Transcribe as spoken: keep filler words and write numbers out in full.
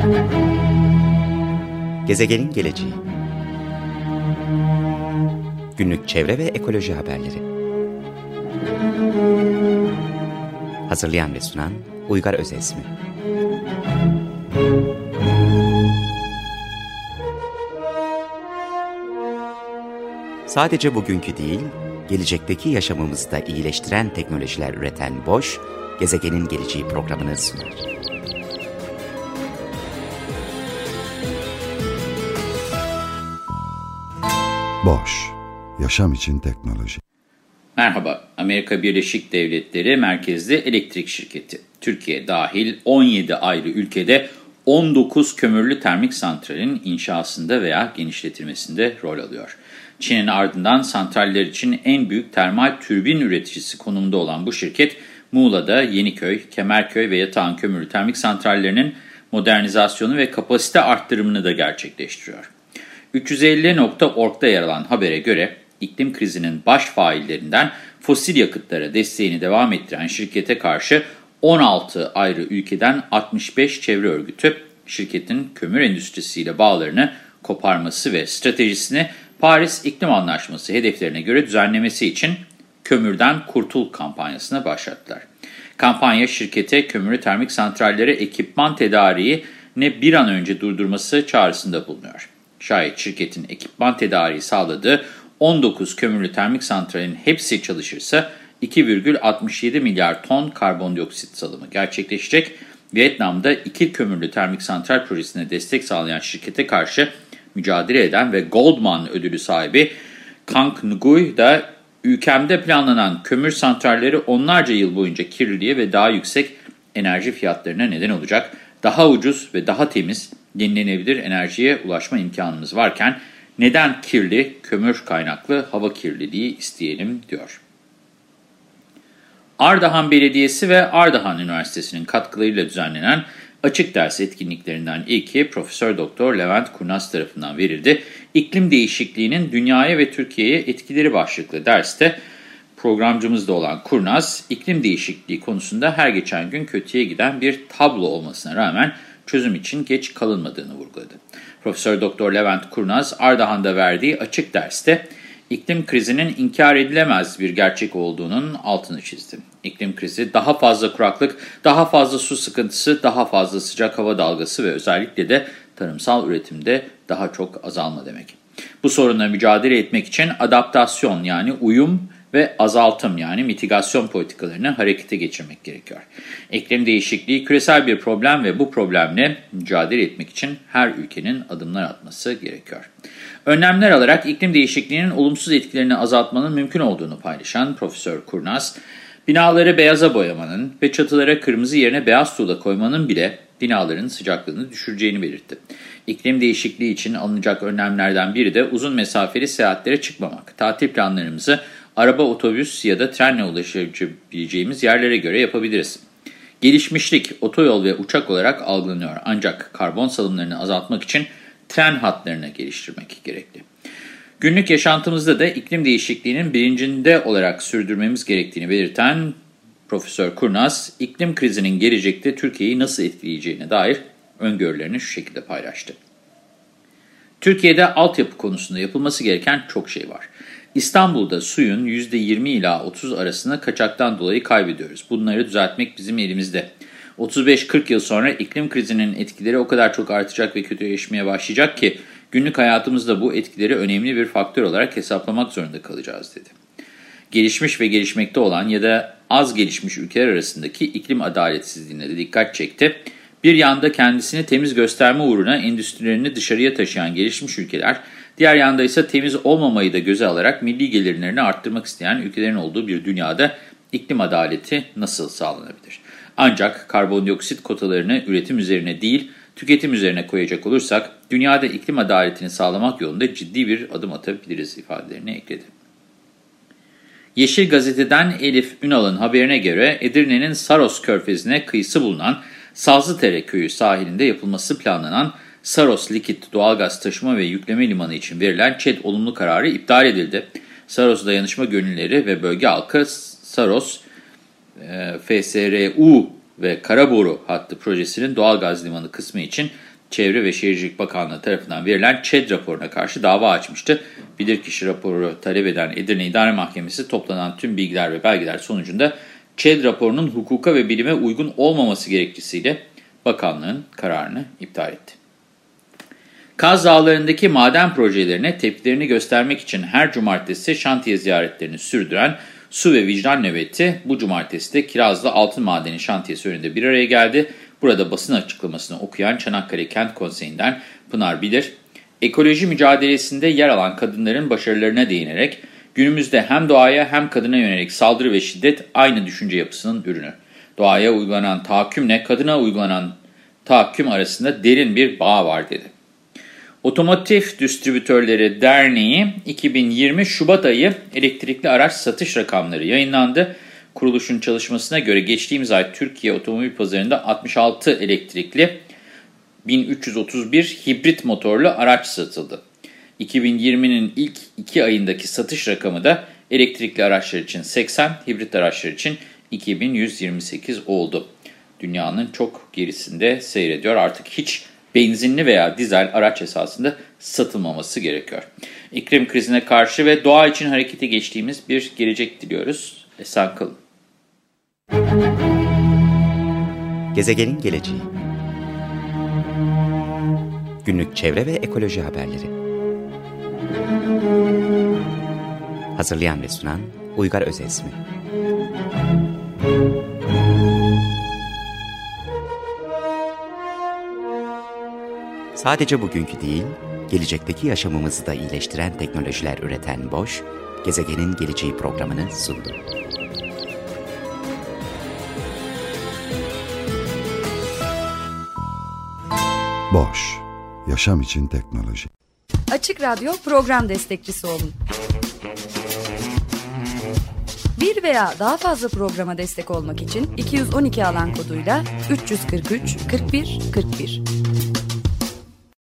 Gezegenin geleceği. Günlük çevre ve ekoloji haberleri. Hazırlayan ve sunan Uygar Özesmi. Sadece bugünkü değil, gelecekteki yaşamımızı da iyileştiren teknolojiler üreten Boş, Gezegenin Geleceği programını sunar. Boş, yaşam için teknoloji. Merhaba, Amerika Birleşik Devletleri merkezli elektrik şirketi. Türkiye dahil on yedi ayrı ülkede on dokuz kömürlü termik santralin inşasında veya genişletilmesinde rol alıyor. Çin'in ardından santraller için en büyük termal türbin üreticisi konumunda olan bu şirket, Muğla'da Yeniköy, Kemerköy ve Yatağan kömürlü termik santrallerinin modernizasyonu ve kapasite arttırımını da gerçekleştiriyor. üç yüz elli nokta org'da yer alan habere göre, iklim krizinin baş faillerinden fosil yakıtlara desteğini devam ettiren şirkete karşı on altı ayrı ülkeden altmış beş çevre örgütü, şirketin kömür endüstrisiyle bağlarını koparması ve stratejisini Paris İklim Anlaşması hedeflerine göre düzenlemesi için Kömürden Kurtul kampanyasına başlattılar. Kampanya, şirkete kömürlü termik santrallere ekipman tedariğini bir an önce durdurması çağrısında bulunuyor. Şayet şirketin ekipman tedariği sağladığı on dokuz kömürlü termik santralin hepsi çalışırsa iki virgül altmış yedi milyar ton karbondioksit salımı gerçekleşecek. Vietnam'da iki kömürlü termik santral projesine destek sağlayan şirkete karşı mücadele eden ve Goldman ödülü sahibi Kang Nguyen da ülkemde planlanan kömür santralleri onlarca yıl boyunca kirliliğe ve daha yüksek enerji fiyatlarına neden olacak, daha ucuz ve daha temiz yenilenebilir enerjiye ulaşma imkanımız varken neden kirli, kömür kaynaklı hava kirliliği isteyelim diyor. Ardahan Belediyesi ve Ardahan Üniversitesi'nin katkılarıyla düzenlenen açık ders etkinliklerinden ilki Profesör Doktor Levent Kurnaz tarafından verildi. İklim değişikliğinin dünyaya ve Türkiye'ye etkileri başlıklı derste programcımızda olan Kurnaz, iklim değişikliği konusunda her geçen gün kötüye giden bir tablo olmasına rağmen çözüm için geç kalınmadığını vurguladı. Profesör Doktor Levent Kurnaz, Ardahan'da verdiği açık derste iklim krizinin inkar edilemez bir gerçek olduğunun altını çizdi. İklim krizi daha fazla kuraklık, daha fazla su sıkıntısı, daha fazla sıcak hava dalgası ve özellikle de tarımsal üretimde daha çok azalma demek. Bu sorunla mücadele etmek için adaptasyon yani uyum ve azaltım yani mitigasyon politikalarını harekete geçirmek gerekiyor. İklim değişikliği küresel bir problem ve bu problemle mücadele etmek için her ülkenin adımlar atması gerekiyor. Önlemler alarak iklim değişikliğinin olumsuz etkilerini azaltmanın mümkün olduğunu paylaşan Profesör Kurnaz, binaları beyaza boyamanın ve çatılara kırmızı yerine beyaz tuğla koymanın bile binaların sıcaklığını düşüreceğini belirtti. İklim değişikliği için alınacak önlemlerden biri de uzun mesafeli seyahatlere çıkmamak. Tatil planlarımızı araba, otobüs ya da trenle ulaşabileceğimiz yerlere göre yapabiliriz. Gelişmişlik otoyol ve uçak olarak algılanıyor, ancak karbon salımlarını azaltmak için tren hatlarını geliştirmek gerekli. Günlük yaşantımızda da iklim değişikliğinin bilincinde olarak sürdürmemiz gerektiğini belirten Profesör Kurnaz, iklim krizinin gelecekte Türkiye'yi nasıl etkileyeceğine dair öngörülerini şu şekilde paylaştı. Türkiye'de altyapı konusunda yapılması gereken çok şey var. İstanbul'da suyun yüzde yirmi ila otuz arasında kaçaktan dolayı kaybediyoruz. Bunları düzeltmek bizim elimizde. otuz beş kırk yıl sonra iklim krizinin etkileri o kadar çok artacak ve kötüleşmeye başlayacak ki günlük hayatımızda bu etkileri önemli bir faktör olarak hesaplamak zorunda kalacağız dedi. Gelişmiş ve gelişmekte olan ya da az gelişmiş ülkeler arasındaki iklim adaletsizliğine de dikkat çekti. Bir yanda kendisini temiz gösterme uğruna endüstrilerini dışarıya taşıyan gelişmiş ülkeler, diğer yanda ise temiz olmamayı da göze alarak milli gelirlerini arttırmak isteyen ülkelerin olduğu bir dünyada iklim adaleti nasıl sağlanabilir? Ancak karbondioksit kotalarını üretim üzerine değil, tüketim üzerine koyacak olursak, dünyada iklim adaletini sağlamak yolunda ciddi bir adım atabiliriz ifadelerini ekledi. Yeşil Gazete'den Elif Ünal'ın haberine göre Edirne'nin Saros Körfezi'ne kıyısı bulunan Sazlıdere Köyü sahilinde yapılması planlanan Saros Likit Doğalgaz Taşıma ve Yükleme Limanı için verilen ÇED olumlu kararı iptal edildi. Saros Dayanışma Gönüllüleri ve bölge halkı Saros, e, F S R U ve Karaboru hattı projesinin doğalgaz limanı kısmı için Çevre ve Şehircilik Bakanlığı tarafından verilen ÇED raporuna karşı dava açmıştı. Bilirkişi raporu talep eden Edirne İdare Mahkemesi toplanan tüm bilgiler ve belgeler sonucunda ÇED raporunun hukuka ve bilime uygun olmaması gerekçesiyle bakanlığın kararını iptal etti. Kaz Dağları'ndaki maden projelerine tepkilerini göstermek için her cumartesi şantiye ziyaretlerini sürdüren Su ve Vicdan Nöbeti bu cumartesi de Kirazlı Altın Madeni şantiyesi önünde bir araya geldi. Burada basın açıklamasını okuyan Çanakkale Kent Konseyi'nden Pınar Bilir, ekoloji mücadelesinde yer alan kadınların başarılarına değinerek günümüzde hem doğaya hem kadına yönelik saldırı ve şiddet aynı düşünce yapısının ürünü. Doğaya uygulanan tahakkümle kadına uygulanan tahakküm arasında derin bir bağ var dedi. Otomotiv Distribütörleri Derneği iki bin yirmi Şubat ayı elektrikli araç satış rakamları yayınlandı. Kuruluşun çalışmasına göre geçtiğimiz ay Türkiye otomobil pazarında altmış altı elektrikli, bin üç yüz otuz bir hibrit motorlu araç satıldı. iki bin yirminin ilk iki ayındaki satış rakamı da elektrikli araçlar için seksen, hibrit araçlar için iki bin yüz yirmi sekiz oldu. Dünyanın çok gerisinde seyrediyor. Artık hiç benzinli veya dizel araç esasında satılmaması gerekiyor. İklim krizine karşı ve doğa için harekete geçtiğimiz bir gelecek diliyoruz. Esen kalın. Gezegenin geleceği. Günlük çevre ve ekoloji haberleri. Hazırlayan ve sunan Uygar Özesmi. Sadece bugünkü değil, gelecekteki yaşamımızı da iyileştiren teknolojiler üreten Boş, Gezegenin Geleceği programını sundu. Boş, yaşam için teknoloji. Açık Radyo program destekçisi olun. Bir veya daha fazla programa destek olmak için iki yüz on iki alan koduyla üç yüz kırk üç kırk bir kırk bir.